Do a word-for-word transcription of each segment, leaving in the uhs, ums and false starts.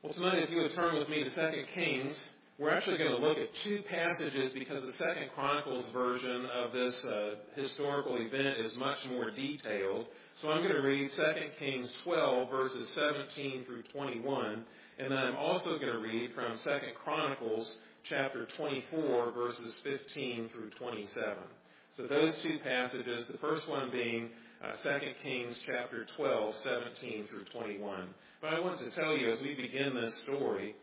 Well, tonight, if you would turn with me to Second Kings, we're actually going to look at two passages because the Second Chronicles version of this uh, historical event is much more detailed. So I'm going to read Second Kings twelve, verses seventeen through twenty-one, and then I'm also going to read from Second Chronicles chapter twenty-four, verses fifteen through twenty-seven. So those two passages, the first one being uh, Second Kings chapter twelve, seventeen through twenty-one. But I want to tell you as we begin this story,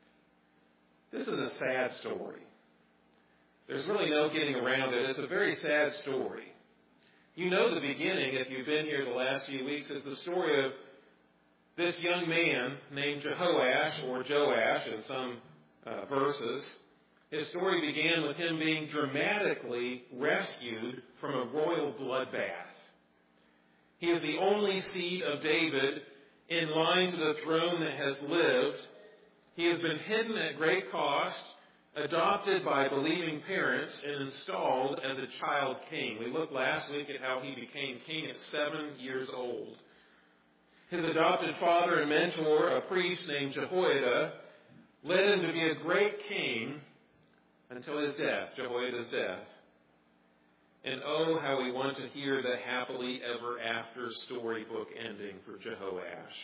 this is a sad story. There's really no getting around it. It's a very sad story. You know the beginning, if you've been here the last few weeks, is the story of this young man named Jehoash, or Joash in some uh, verses. His story began with him being dramatically rescued from a royal bloodbath. He is the only seed of David in line to the throne that has lived. He has been hidden at great cost, adopted by believing parents, and installed as a child king. We looked last week at how he became king at seven years old. His adopted father and mentor, a priest named Jehoiada, led him to be a great king until his death, Jehoiada's death. And oh, how we want to hear the happily ever after storybook ending for Jehoash.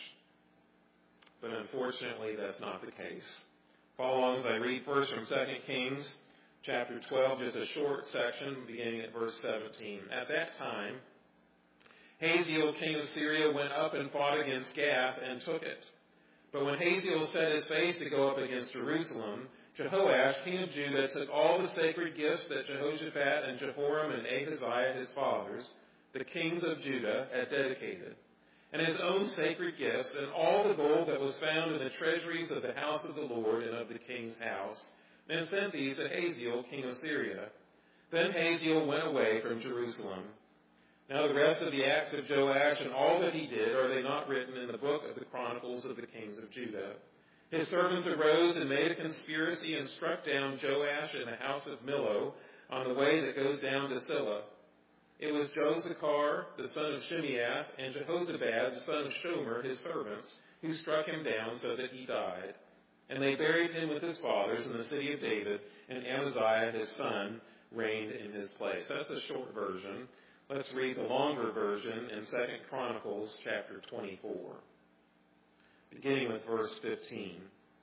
But unfortunately, that's not the case. Follow along as I read first from Second Kings chapter twelve, just a short section beginning at verse seventeen. At that time, Hazael, king of Syria, went up and fought against Gath and took it. But when Hazael set his face to go up against Jerusalem, Jehoash, king of Judah, took all the sacred gifts that Jehoshaphat and Jehoram and Ahaziah, his fathers, the kings of Judah, had dedicated, and his own sacred gifts, and all the gold that was found in the treasuries of the house of the Lord and of the king's house, and sent these to Hazael, king of Syria. Then Hazael went away from Jerusalem. Now the rest of the acts of Joash and all that he did, are they not written in the book of the Chronicles of the kings of Judah? His servants arose and made a conspiracy and struck down Joash in the house of Millo on the way that goes down to Silla. It was Josachar, the son of Shimeath, and Jehozabad, the son of Shomer, his servants, who struck him down so that he died. And they buried him with his fathers in the city of David, and Amaziah, his son, reigned in his place. That's the short version. Let's read the longer version in Second Chronicles chapter twenty-four, beginning with verse fifteen.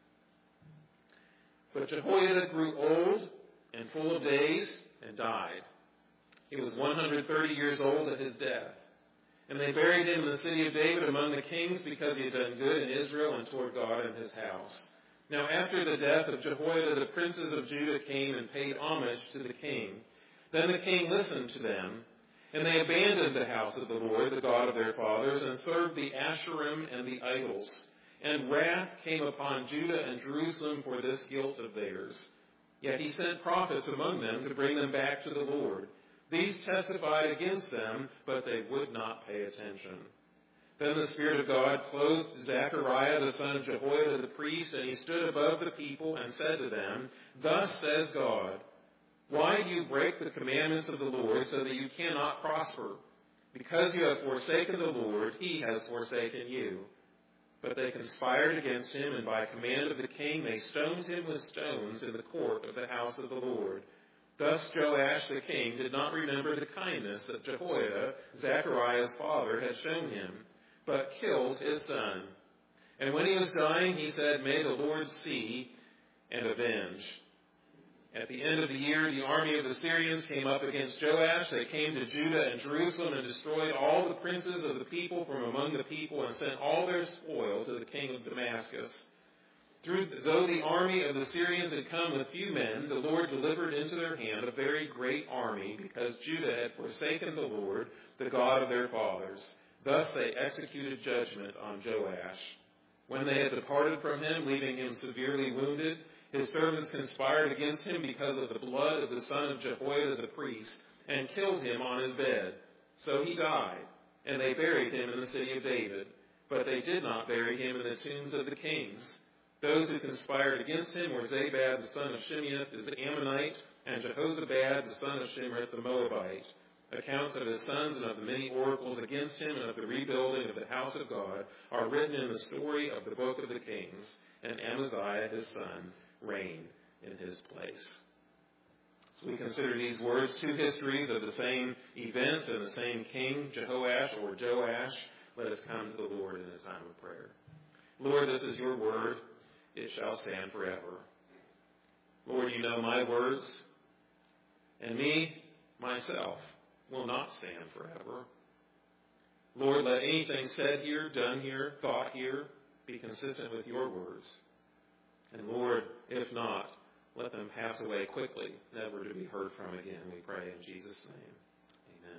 But Jehoiada grew old and full of days and died. He was one hundred thirty years old at his death. And they buried him in the city of David among the kings because he had done good in Israel and toward God and his house. Now after the death of Jehoiada, the princes of Judah came and paid homage to the king. Then the king listened to them, and they abandoned the house of the Lord, the God of their fathers, and served the Asherim and the idols. And wrath came upon Judah and Jerusalem for this guilt of theirs. Yet he sent prophets among them to bring them back to the Lord. These testified against them, but they would not pay attention. Then the Spirit of God clothed Zechariah, the son of Jehoiada the priest, and he stood above the people and said to them, Thus says God, why do you break the commandments of the Lord so that you cannot prosper? Because you have forsaken the Lord, he has forsaken you. But they conspired against him, and by command of the king they stoned him with stones in the court of the house of the Lord. Thus Joash the king did not remember the kindness that Jehoiada, Zechariah's father, had shown him, but killed his son. And when he was dying, he said, May the Lord see and avenge. At the end of the year, the army of the Syrians came up against Joash. They came to Judah and Jerusalem and destroyed all the princes of the people from among the people and sent all their spoil to the king of Damascus. Through, though the army of the Syrians had come with few men, the Lord delivered into their hand a very great army, because Judah had forsaken the Lord, the God of their fathers. Thus they executed judgment on Joash. When they had departed from him, leaving him severely wounded, his servants conspired against him because of the blood of the son of Jehoiada the priest, and killed him on his bed. So he died, and they buried him in the city of David. But they did not bury him in the tombs of the kings. Those who conspired against him were Zabad the son of Shimeath the Ammonite, and Jehozabad the son of Shimrith the Moabite. Accounts of his sons and of the many oracles against him and of the rebuilding of the house of God are written in the story of the book of the Kings, and Amaziah his son reigned in his place. So we consider these words two histories of the same events and the same king, Jehoash or Joash. Let us come to the Lord in a time of prayer. Lord, this is your word. It shall stand forever. Lord, you know my words, and me, myself, will not stand forever. Lord, let anything said here, done here, thought here, be consistent with your words. And Lord, if not, let them pass away quickly, never to be heard from again, we pray in Jesus' name. Amen.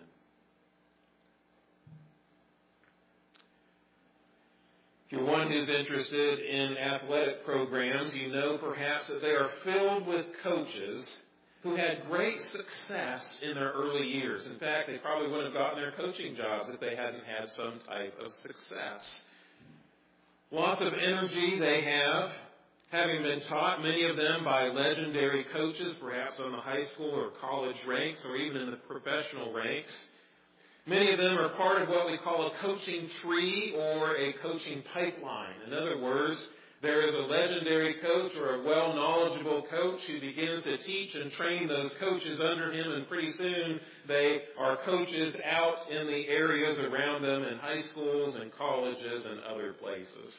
If you're one who's interested in athletic programs, you know perhaps that they are filled with coaches who had great success in their early years. In fact, they probably wouldn't have gotten their coaching jobs if they hadn't had some type of success. Lots of energy they have, having been taught, many of them by legendary coaches, perhaps on the high school or college ranks or even in the professional ranks. Many of them are part of what we call a coaching tree or a coaching pipeline. In other words, there is a legendary coach or a well-knowledgeable coach who begins to teach and train those coaches under him, and pretty soon they are coaches out in the areas around them in high schools and colleges and other places.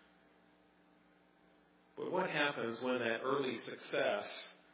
But what happens when that early success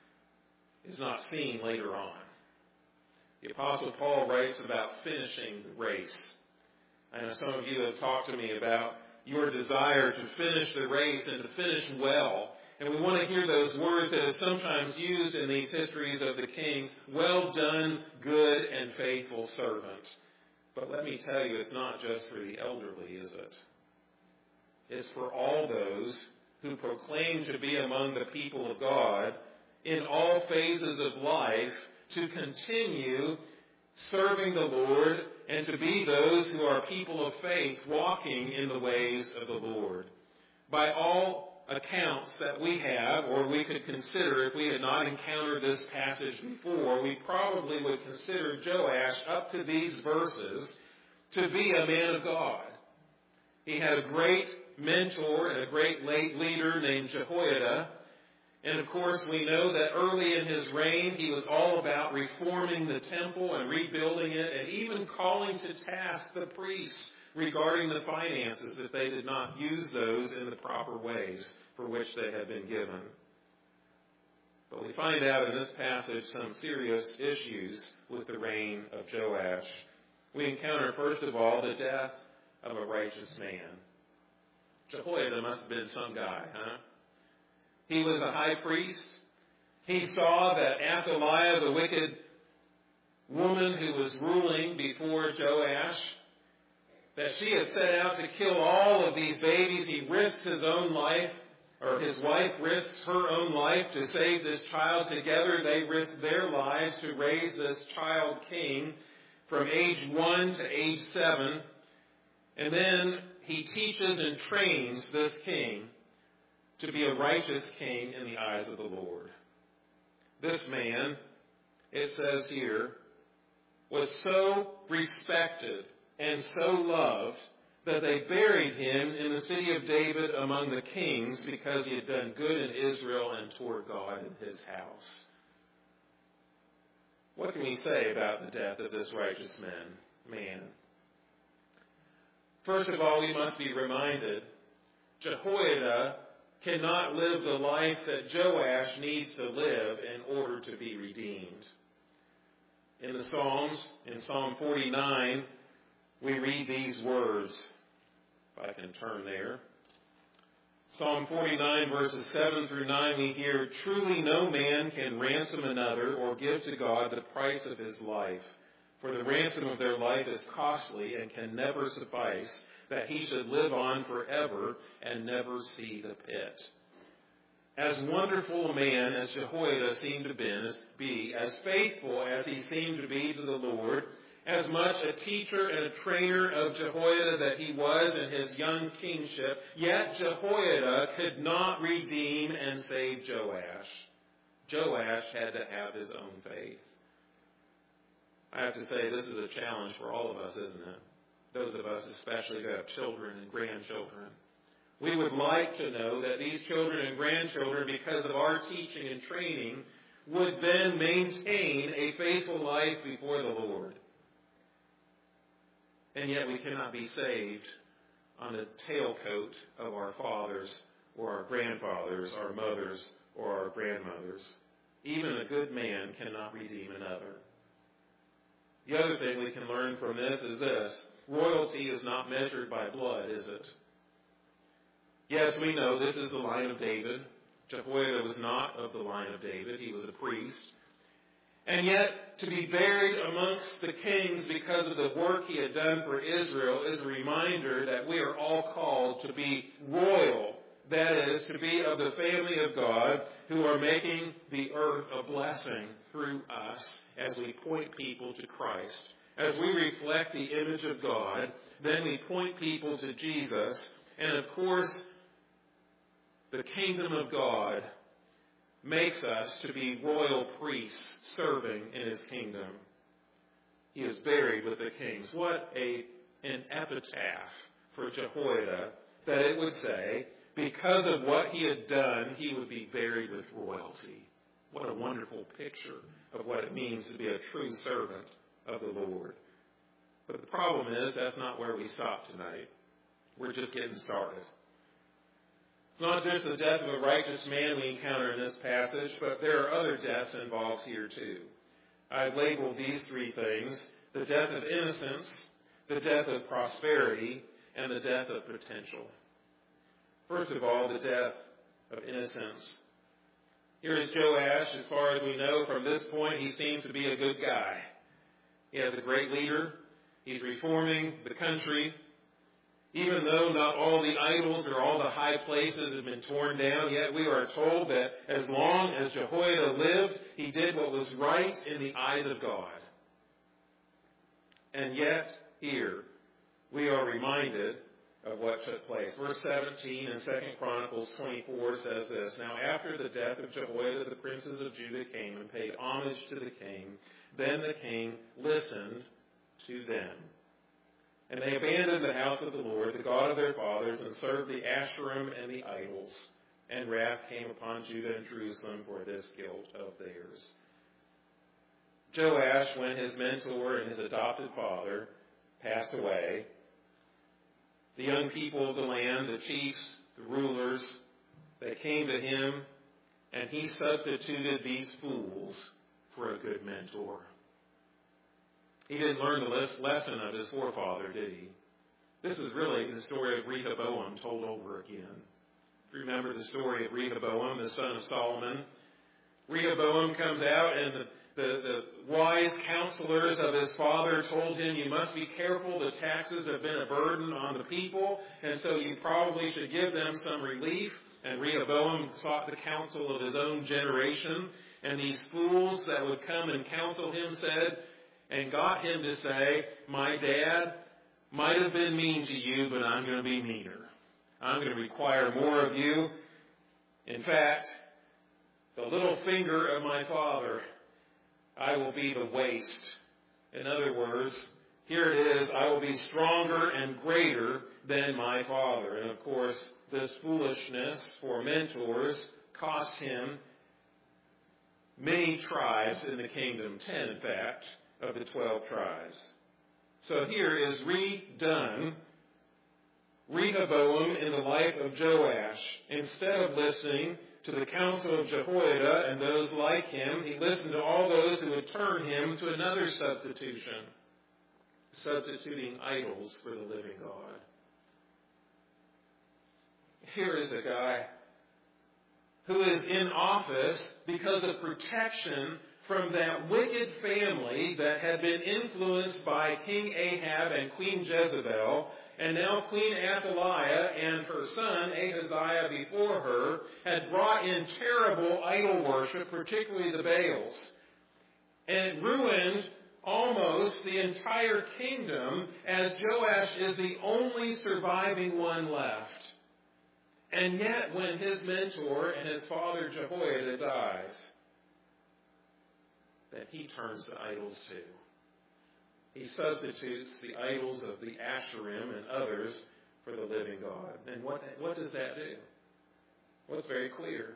is not seen later on? The Apostle Paul writes about finishing the race. I know some of you have talked to me about your desire to finish the race and to finish well. And we want to hear those words that are sometimes used in these histories of the kings, well done, good and faithful servant. But let me tell you, it's not just for the elderly, is it? It's for all those who proclaim to be among the people of God in all phases of life to continue serving the Lord and to be those who are people of faith walking in the ways of the Lord. By all accounts that we have, or we could consider if we had not encountered this passage before, we probably would consider Joash up to these verses to be a man of God. He had a great mentor and a great late leader named Jehoiada. And of course, we know that early in his reign, he was all about reforming the temple and rebuilding it, and even calling to task the priests regarding the finances if they did not use those in the proper ways for which they had been given. But we find out in this passage some serious issues with the reign of Joash. We encounter, first of all, the death of a righteous man. Jehoiada must have been some guy, huh? He was a high priest. He saw that Athaliah, the wicked woman who was ruling before Joash, that she had set out to kill all of these babies. He risked his own life, or his wife risks her own life to save this child. Together they risked their lives to raise this child king from age one to age seven. And then he teaches and trains this king to be a righteous king in the eyes of the Lord. This man, it says here, was so respected and so loved that they buried him in the city of David among the kings because he had done good in Israel and toward God in his house. What can we say about the death of this righteous man? man? First of all, we must be reminded, Jehoiada cannot live the life that Joash needs to live in order to be redeemed. In the Psalms, in Psalm forty-nine, we read these words, if I can turn there. Psalm forty-nine, verses seven through nine, we hear, "Truly no man can ransom another or give to God the price of his life. For the ransom of their life is costly and can never suffice, that he should live on forever and never see the pit." As wonderful a man as Jehoiada seemed to be, as faithful as he seemed to be to the Lord, as much a teacher and a trainer of Jehoiada that he was in his young kingship, yet Jehoiada could not redeem and save Joash. Joash had to have his own faith. I have to say this is a challenge for all of us, isn't it? Those of us especially who have children and grandchildren. We would like to know that these children and grandchildren, because of our teaching and training, would then maintain a faithful life before the Lord. And yet we cannot be saved on the tailcoat of our fathers or our grandfathers, our mothers or our grandmothers. Even a good man cannot redeem another. The other thing we can learn from this is this. Royalty is not measured by blood, is it? Yes, we know this is the line of David. Jehoiada was not of the line of David. He was a priest. And yet, to be buried amongst the kings because of the work he had done for Israel is a reminder that we are all called to be royal. That is, to be of the family of God who are making the earth a blessing through us as we point people to Christ. As we reflect the image of God, then we point people to Jesus. And of course, the kingdom of God makes us to be royal priests serving in his kingdom. He is buried with the kings. What a, an epitaph for Jehoiada, that it would say, because of what he had done, he would be buried with royalty. What a wonderful picture of what it means to be a true servant of the Lord. But the problem is, that's not where we stop tonight. We're just getting started. It's not just the death of a righteous man we encounter in this passage, but there are other deaths involved here too. I've labeled these three things: the death of innocence, the death of prosperity, and the death of potential. First of all, the death of innocence. Here is Joash. As far as we know from this point, he seems to be a good guy. He has a great leader. He's reforming the country. Even though not all the idols or all the high places have been torn down, yet we are told that as long as Jehoiada lived, he did what was right in the eyes of God. And yet, here, we are reminded of what took place. Verse seventeen in Second Chronicles twenty-four says this: Now after the death of Jehoiada, the princes of Judah came and paid homage to the king. Then the king listened to them. And they abandoned the house of the Lord, the God of their fathers, and served the Asherim and the idols. And wrath came upon Judah and Jerusalem for this guilt of theirs. Joash, when his mentor and his adopted father passed away, the young people of the land, the chiefs, the rulers, they came to him, and he substituted these fools for a good mentor. He didn't learn the lesson of his forefather, did he? This is really the story of Rehoboam told over again. Remember the story of Rehoboam, the son of Solomon? Rehoboam comes out, and the, the, the wise counselors of his father told him, you must be careful, the taxes have been a burden on the people, and so you probably should give them some relief. And Rehoboam sought the counsel of his own generation, and these fools that would come and counsel him said, and got him to say, my dad might have been mean to you, but I'm going to be meaner. I'm going to require more of you. In fact, the little finger of my father, I will be the waist. In other words, here it is, I will be stronger and greater than my father. And of course, this foolishness for mentors cost him many tribes in the kingdom, ten in fact, of the twelve tribes. So here is redone Rehoboam in the life of Joash. Instead of listening to the counsel of Jehoiada and those like him, he listened to all those who would turn him to another substitution, substituting idols for the living God. Here is a guy who is in office because of protection from that wicked family that had been influenced by King Ahab and Queen Jezebel, and now Queen Athaliah and her son Ahaziah before her had brought in terrible idol worship, particularly the Baals, and ruined almost the entire kingdom, as Joash is the only surviving one left. And yet, when his mentor and his father Jehoiada dies, that he turns to idols too. He substitutes the idols of the Asherim and others for the living God. And what, what does that do? Well, it's very clear.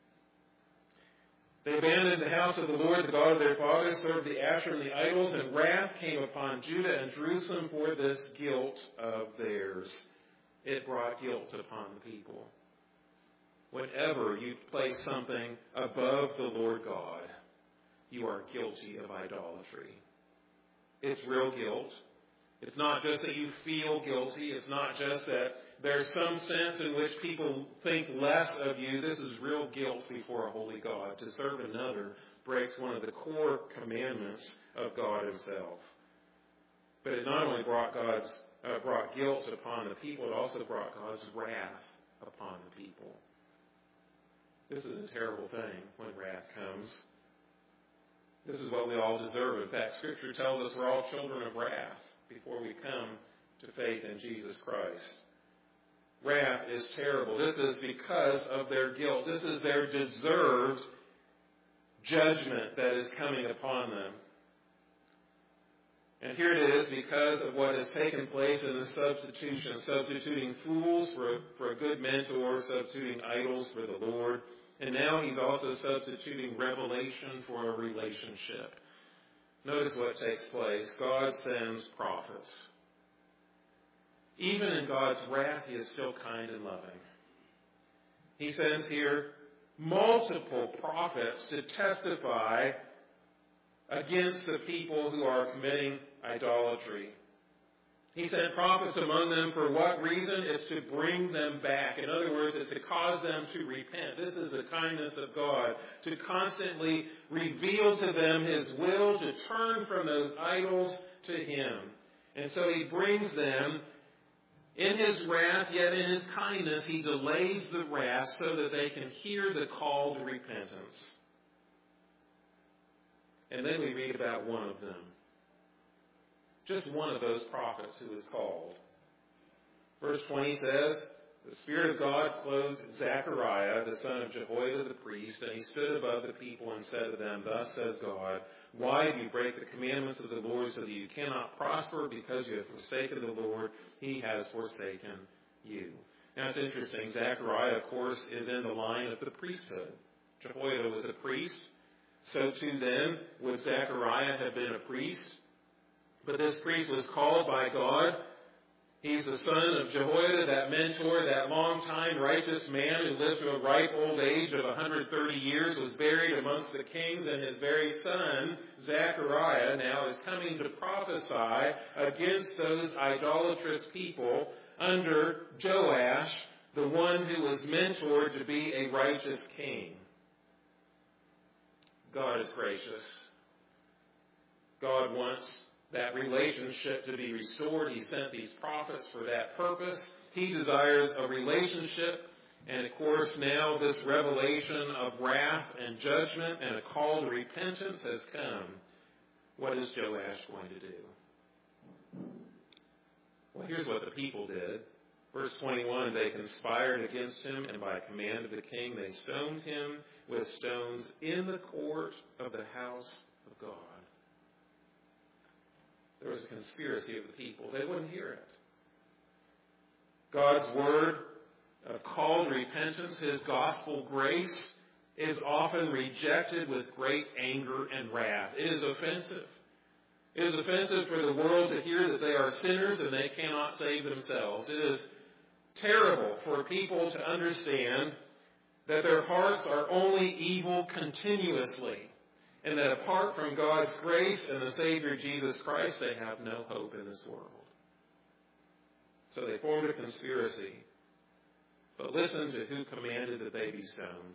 They abandoned the house of the Lord, the God of their fathers, served the Asherim and the idols, and wrath came upon Judah and Jerusalem for this guilt of theirs. It brought guilt upon the people. Whenever you place something above the Lord God, you are guilty of idolatry. It's real guilt. It's not just that you feel guilty. It's not just that there's some sense in which people think less of you. This is real guilt before a holy God. To serve another breaks one of the core commandments of God himself. But it not only brought God's uh, brought guilt upon the people, it also brought God's wrath upon the people. This is a terrible thing when wrath comes. This is what we all deserve. In fact, Scripture tells us we're all children of wrath before we come to faith in Jesus Christ. Wrath is terrible. This is because of their guilt. This is their deserved judgment that is coming upon them. And here it is because of what has taken place in the substitution, substituting fools for a, for a good mentor, substituting idols for the Lord. And now he's also substituting revelation for a relationship. Notice what takes place. God sends prophets. Even in God's wrath, he is still kind and loving. He sends here multiple prophets to testify against the people who are committing idolatry. He sent prophets among them for what reason? It's to bring them back. In other words, it's to cause them to repent. This is the kindness of God, to constantly reveal to them his will, to turn from those idols to him. And so he brings them in his wrath, yet in his kindness, he delays the wrath so that they can hear the call to repentance. And then we read about one of them. Just one of those prophets who was called. Verse twenty says, the Spirit of God clothed Zechariah, the son of Jehoiada the priest, and he stood above the people and said to them, thus says God, why do you break the commandments of the Lord so that you cannot prosper? Because you have forsaken the Lord, he has forsaken you. Now it's interesting, Zechariah, of course, is in the line of the priesthood. Jehoiada was a priest. So too then would Zechariah have been a priest. But this priest was called by God. He's the son of Jehoiada, that mentor, that long-time righteous man who lived to a ripe old age of one hundred thirty years, was buried amongst the kings, and his very son, Zechariah, now is coming to prophesy against those idolatrous people under Joash, the one who was mentored to be a righteous king. God is gracious. God wants that relationship to be restored. He sent these prophets for that purpose. He desires a relationship. And of course, now this revelation of wrath and judgment and a call to repentance has come. What is Joash going to do? Well, here's what the people did. Verse twenty-one, they conspired against him, and by command of the king, they stoned him with stones in the court of the house of God. There was a conspiracy of the people. They wouldn't hear it. God's word of call to repentance, his gospel grace, is often rejected with great anger and wrath. It is offensive. It is offensive for the world to hear that they are sinners and they cannot save themselves. It is terrible for people to understand that their hearts are only evil continuously, and that apart from God's grace and the Savior Jesus Christ, they have no hope in this world. So they formed a conspiracy. But listen to who commanded that they be stoned.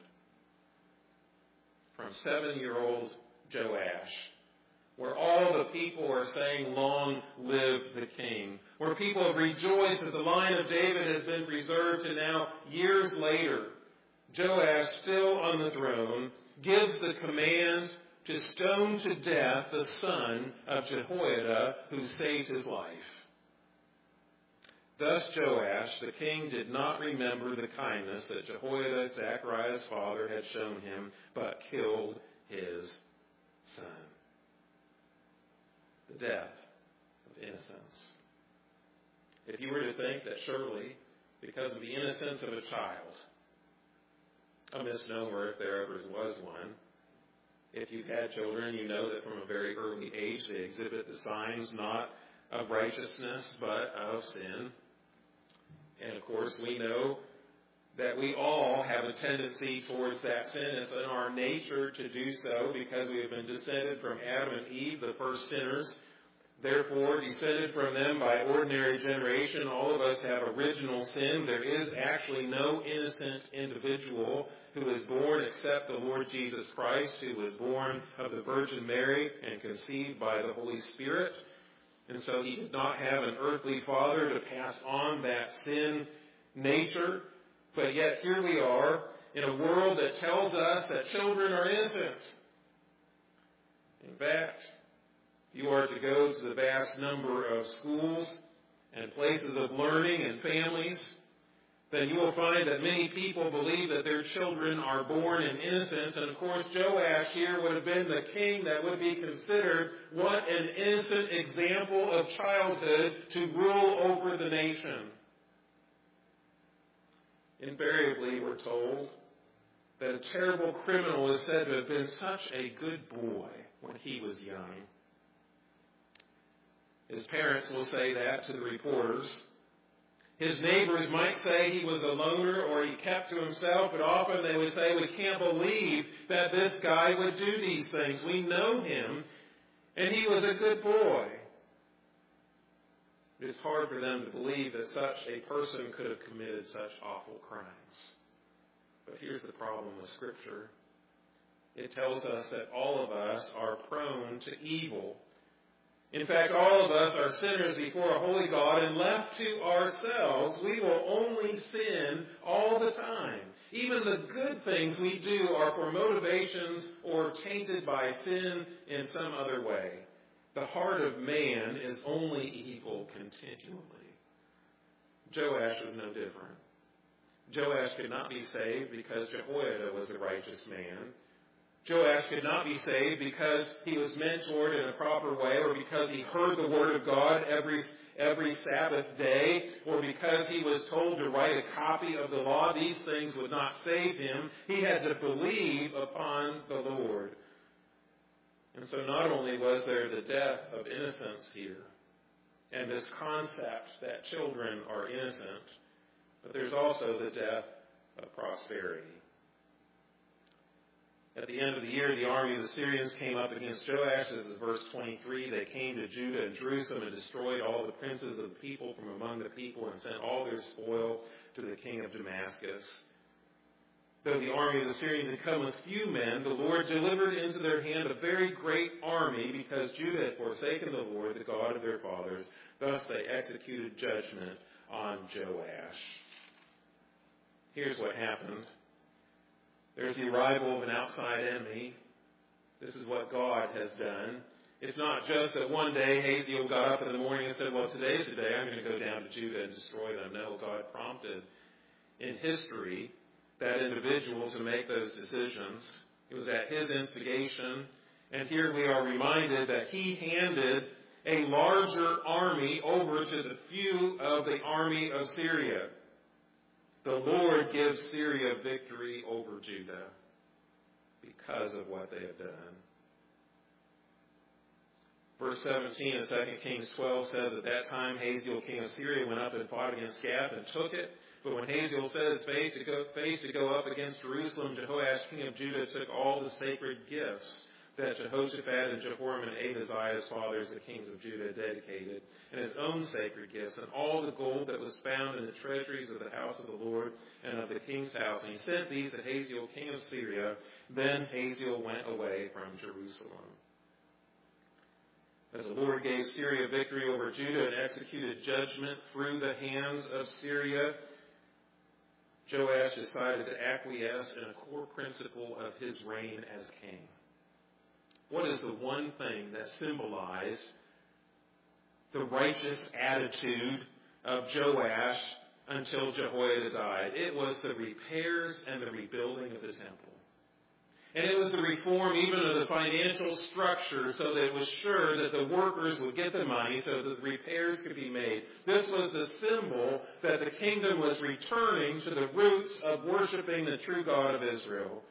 From seven-year-old Joash, where all the people are saying, long live the king. Where people have rejoiced that the line of David has been preserved to now, years later, Joash, still on the throne, gives the command to stone to death the son of Jehoiada who saved his life. Thus Joash, the king, did not remember the kindness that Jehoiada, Zechariah's father, had shown him, but killed his son. The death of innocence. If you were to think that surely, because of the innocence of a child, a misnomer if there ever was one, if you've had children, you know that from a very early age they exhibit the signs not of righteousness but of sin. And of course we know that we all have a tendency towards that sin. It's in our nature to do so because we have been descended from Adam and Eve, the first sinners. Therefore, descended from them by ordinary generation, all of us have original sin. There is actually no innocent individual who is born except the Lord Jesus Christ, who was born of the Virgin Mary and conceived by the Holy Spirit. And so he did not have an earthly father to pass on that sin nature. But yet here we are in a world that tells us that children are innocent. In fact, you are to go to the vast number of schools and places of learning and families, then you will find that many people believe that their children are born in innocence. And of course, Joash here would have been the king that would be considered what an innocent example of childhood to rule over the nation. Invariably, we're told that a terrible criminal is said to have been such a good boy when he was young. His parents will say that to the reporters. His neighbors might say he was a loner or he kept to himself, but often they would say, we can't believe that this guy would do these things. We know him, and he was a good boy. It's hard for them to believe that such a person could have committed such awful crimes. But here's the problem with Scripture. It tells us that all of us are prone to evil. In fact, all of us are sinners before a holy God, and left to ourselves, we will only sin all the time. Even the good things we do are for motivations or tainted by sin in some other way. The heart of man is only evil continually. Joash was no different. Joash could not be saved because Jehoiada was a righteous man. Joash could not be saved because he was mentored in a proper way, or because he heard the word of God every, every Sabbath day, or because he was told to write a copy of the law. These things would not save him. He had to believe upon the Lord. And so not only was there the death of innocence here, and this concept that children are innocent, but there's also the death of prosperity. At the end of the year, the army of the Syrians came up against Joash. This is verse twenty-three. They came to Judah and Jerusalem and destroyed all the princes of the people from among the people and sent all their spoil to the king of Damascus. Though the army of the Syrians had come with few men, the Lord delivered into their hand a very great army because Judah had forsaken the Lord, the God of their fathers. Thus they executed judgment on Joash. Here's what happened. There's the arrival of an outside enemy. This is what God has done. It's not just that one day Hazael got up in the morning and said, well, today's the day I'm going to go down to Judah and destroy them. No, God prompted in history that individual to make those decisions. It was at his instigation. And here we are reminded that he handed a larger army over to the few of the army of Syria. The Lord gives Syria victory over Judah because of what they have done. Verse seventeen of Second Kings twelve says, at that time Hazael, king of Syria, went up and fought against Gath and took it. But when Hazael set his face to go, face to go up against Jerusalem, Jehoash, king of Judah, took all the sacred gifts that Jehoshaphat and Jehoram and Ahaziah, his fathers, the kings of Judah, dedicated, and his own sacred gifts, and all the gold that was found in the treasuries of the house of the Lord and of the king's house. And he sent these to Hazael, king of Syria. Then Hazael went away from Jerusalem. As the Lord gave Syria victory over Judah and executed judgment through the hands of Syria, Joash decided to acquiesce in a core principle of his reign as king. What is the one thing that symbolized the righteous attitude of Joash until Jehoiada died? It was the repairs and the rebuilding of the temple. And it was the reform even of the financial structure so that it was sure that the workers would get the money so that the repairs could be made. This was the symbol that the kingdom was returning to the roots of worshiping the true God of Israel.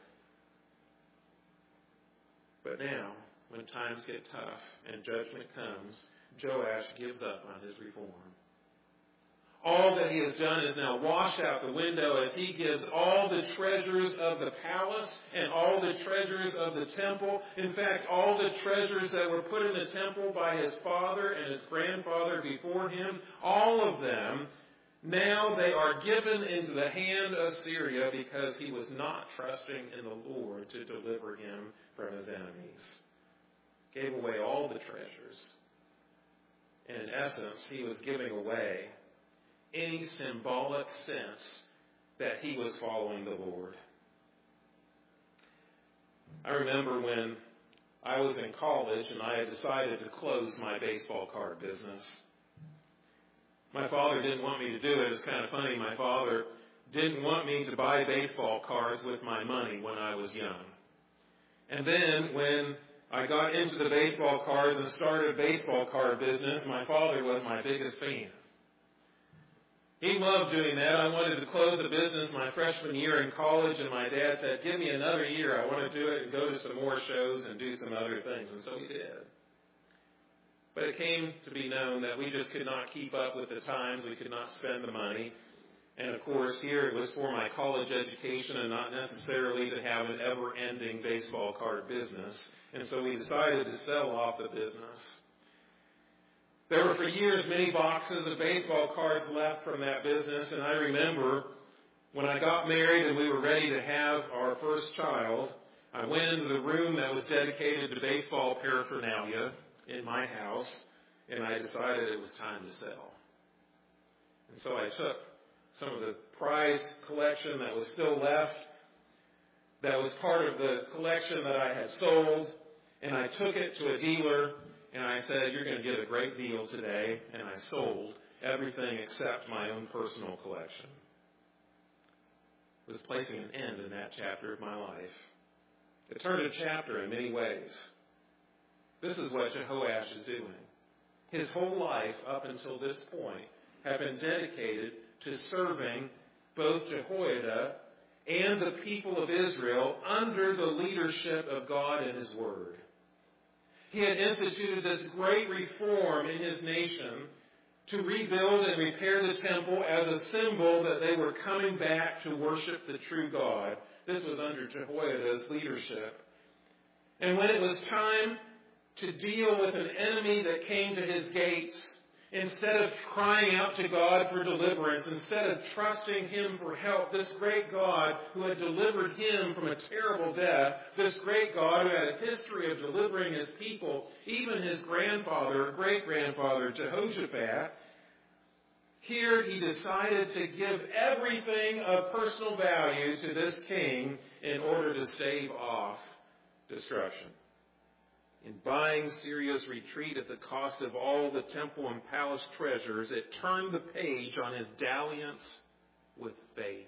But now, when times get tough and judgment comes, Joash gives up on his reform. All that he has done is now washed out the window as he gives all the treasures of the palace and all the treasures of the temple. In fact, all the treasures that were put in the temple by his father and his grandfather before him, all of them, now they are given into the hand of Syria because he was not trusting in the Lord to deliver him from his enemies. Gave away all the treasures. And in essence, he was giving away any symbolic sense that he was following the Lord. I remember when I was in college and I had decided to close my baseball card business. My father didn't want me to do it. It was kind of funny. My father didn't want me to buy baseball cards with my money when I was young. And then when I got into the baseball cards and started a baseball card business, my father was my biggest fan. He loved doing that. I wanted to close the business my freshman year in college, and my dad said, give me another year. I want to do it and go to some more shows and do some other things. And so he did. But it came to be known that we just could not keep up with the times. We could not spend the money. And, of course, here it was for my college education and not necessarily to have an ever-ending baseball card business. And so we decided to sell off the business. There were for years many boxes of baseball cards left from that business, and I remember when I got married and we were ready to have our first child, I went into the room that was dedicated to baseball paraphernalia in my house, and I decided it was time to sell. And so I took some of the prized collection that was still left, that was part of the collection that I had sold, and I took it to a dealer. And I said, you're going to get a great deal today. And I sold everything except my own personal collection. It was placing an end in that chapter of my life. It turned a chapter in many ways. This is what Jehoash is doing. His whole life up until this point had been dedicated to serving both Jehoiada and the people of Israel under the leadership of God and His Word. He had instituted this great reform in his nation to rebuild and repair the temple as a symbol that they were coming back to worship the true God. This was under Jehoiada's leadership. And when it was time to deal with an enemy that came to his gates, instead of crying out to God for deliverance, instead of trusting Him for help, this great God who had delivered him from a terrible death, this great God who had a history of delivering His people, even his grandfather, great-grandfather, Jehoshaphat, here he decided to give everything of personal value to this king in order to stave off destruction. In buying Syria's retreat at the cost of all the temple and palace treasures, it turned the page on his dalliance with faith.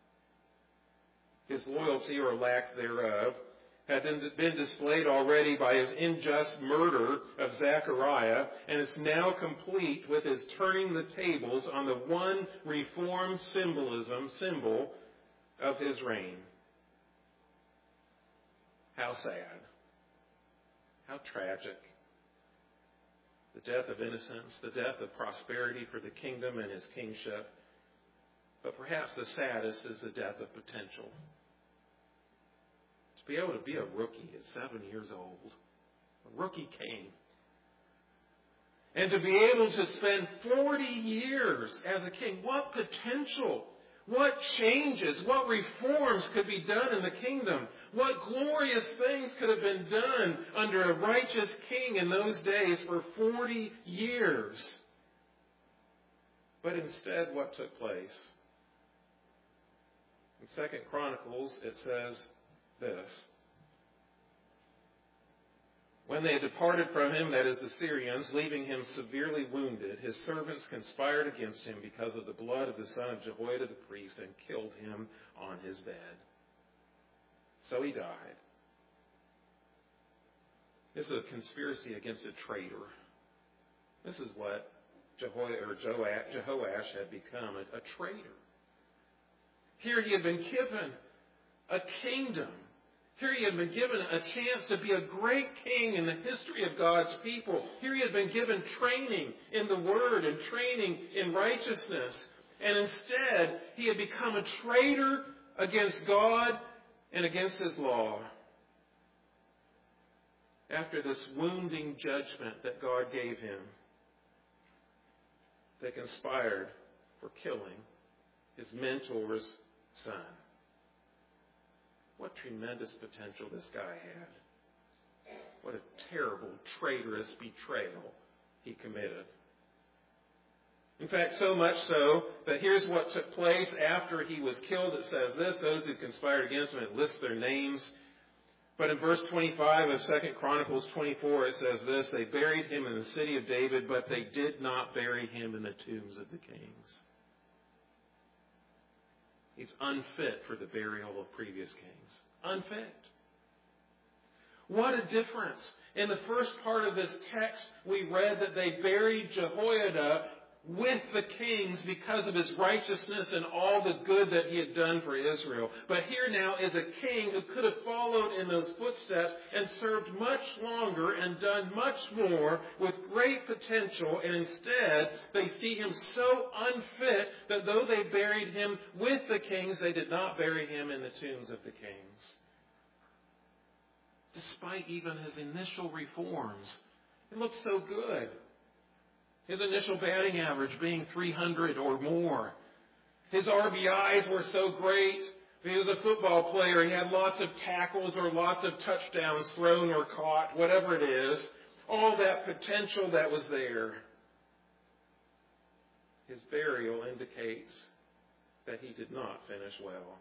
His loyalty, or lack thereof, had been displayed already by his unjust murder of Zechariah, and it's now complete with his turning the tables on the one reform symbolism, symbol of his reign. How sad. How tragic. The death of innocence, the death of prosperity for the kingdom and his kingship. But perhaps the saddest is the death of potential. To be able to be a rookie at seven years old, a rookie king, and to be able to spend forty years as a king, what potential, what changes, what reforms could be done in the kingdom? What glorious things could have been done under a righteous king in those days for forty years? But instead, what took place? In Second Chronicles, it says this. When they had departed from him, that is the Syrians, leaving him severely wounded, his servants conspired against him because of the blood of the son of Jehoiada the priest and killed him on his bed. So he died, This is a conspiracy against a traitor. This is what Jehoiash, or Jehoash had become, a, a traitor. Here he had been given a kingdom. Here he had been given a chance to be a great king in the history of God's people. Here he had been given training in the Word and training in righteousness. And instead, he had become a traitor against God and against His law. After this wounding judgment that God gave him, that conspired for killing his mentor's son. What tremendous potential this guy had. What a terrible, traitorous betrayal he committed. In fact, so much so that here's what took place after he was killed. It says this, those who conspired against him, it lists their names. But in verse twenty-five of Second Chronicles twenty-four, it says this, they buried him in the city of David, but they did not bury him in the tombs of the kings. He's unfit for the burial of previous kings. Unfit. What a difference. In the first part of this text, we read that they buried Jehoiada with the kings because of his righteousness and all the good that he had done for Israel. But here now is a king who could have followed in those footsteps and served much longer and done much more with great potential. And instead, they see him so unfit that though they buried him with the kings, they did not bury him in the tombs of the kings. Despite even his initial reforms, it looked so good. His initial batting average being three hundred or more. His R B Is were so great. He was a football player. He had lots of tackles or lots of touchdowns thrown or caught, whatever it is. All that potential that was there. His burial indicates that he did not finish well.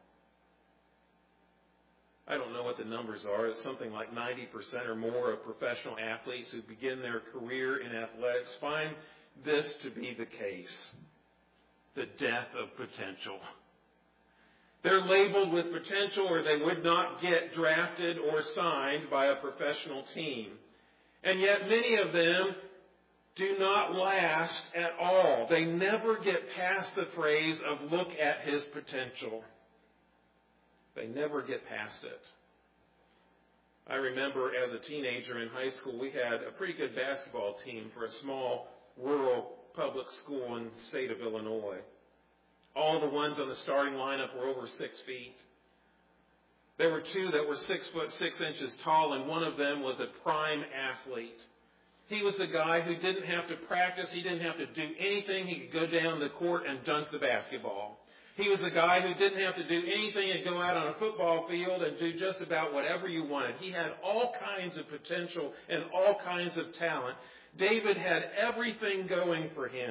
I don't know what the numbers are. It's something like ninety percent or more of professional athletes who begin their career in athletics find this to be the case. The death of potential. They're labeled with potential or they would not get drafted or signed by a professional team. And yet many of them do not last at all. They never get past the phrase of look at his potential. They never get past it. I remember as a teenager in high school, we had a pretty good basketball team for a small rural public school in the state of Illinois. All the ones on the starting lineup were over six feet. There were two that were six foot six inches tall, and one of them was a prime athlete. He was the guy who didn't have to practice. He didn't have to do anything. He could go down the court and dunk the basketball. He was a guy who didn't have to do anything and go out on a football field and do just about whatever you wanted. He had all kinds of potential and all kinds of talent. David had everything going for him.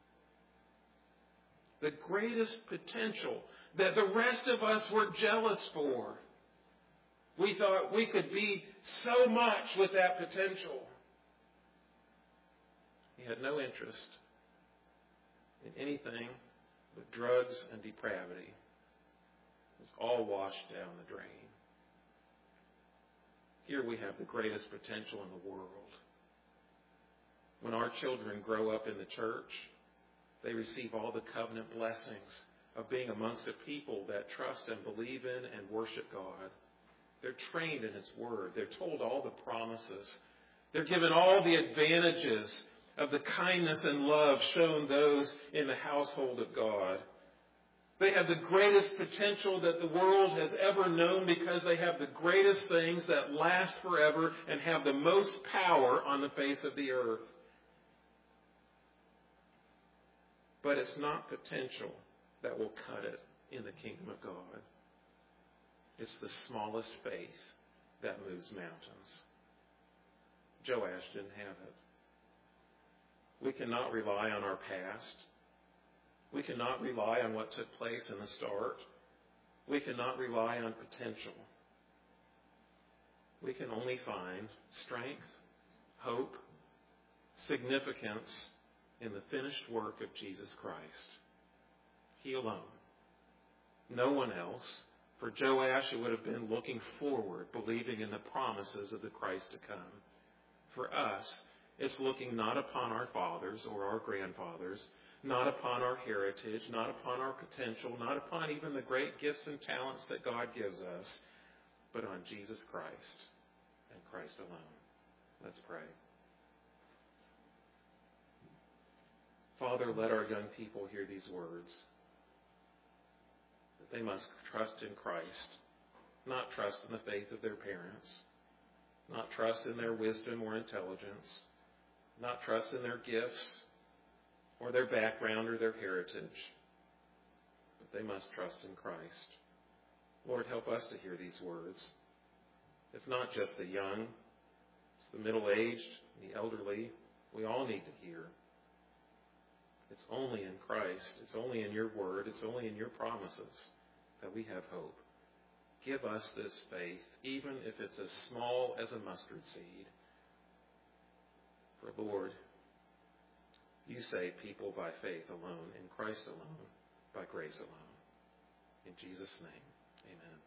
The greatest potential that the rest of us were jealous for. We thought we could be so much with that potential. He had no interest in anything but drugs and depravity. It was all washed down the drain. Here we have the greatest potential in the world. When our children grow up in the church, they receive all the covenant blessings of being amongst a people that trust and believe in and worship God. They're trained in His Word. They're told all the promises. They're given all the advantages of the kindness and love shown those in the household of God. They have the greatest potential that the world has ever known because they have the greatest things that last forever and have the most power on the face of the earth. But it's not potential that will cut it in the kingdom of God. It's the smallest faith that moves mountains. Joash didn't have it. We cannot rely on our past. We cannot rely on what took place in the start. We cannot rely on potential. We can only find strength, hope, significance in the finished work of Jesus Christ. He alone. No one else. For Joash, it would have been looking forward, believing in the promises of the Christ to come. For us, it's looking not upon our fathers or our grandfathers, not upon our heritage, not upon our potential, not upon even the great gifts and talents that God gives us, but on Jesus Christ and Christ alone. Let's pray. Father, let our young people hear these words, that they must trust in Christ, not trust in the faith of their parents, not trust in their wisdom or intelligence, not trust in their gifts or their background or their heritage, but they must trust in Christ. Lord, help us to hear these words. It's not just the young, it's the middle-aged, the elderly. We all need to hear. It's only in Christ, it's only in your word, it's only in your promises that we have hope. Give us this faith, even if it's as small as a mustard seed. For Lord, you save people by faith alone, in Christ alone, by grace alone. In Jesus' name, amen.